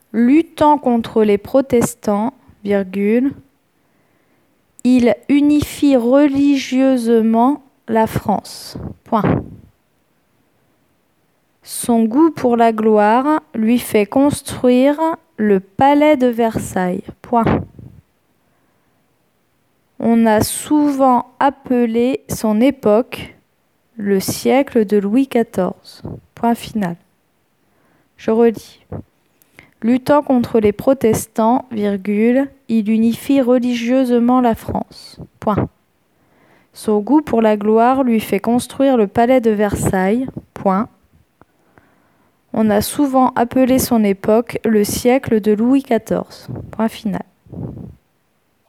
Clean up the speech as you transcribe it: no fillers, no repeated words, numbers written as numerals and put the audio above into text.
Luttant contre les protestants, virgule, il unifie religieusement la France. Point. Son goût pour la gloire lui fait construire le palais de Versailles. Point. On a souvent appelé son époque le siècle de Louis XIV. Point final. Je relis. Luttant contre les protestants, virgule, il unifie religieusement la France. Point. Son goût pour la gloire lui fait construire le palais de Versailles. Point. On a souvent appelé son époque le siècle de Louis XIV. Point final.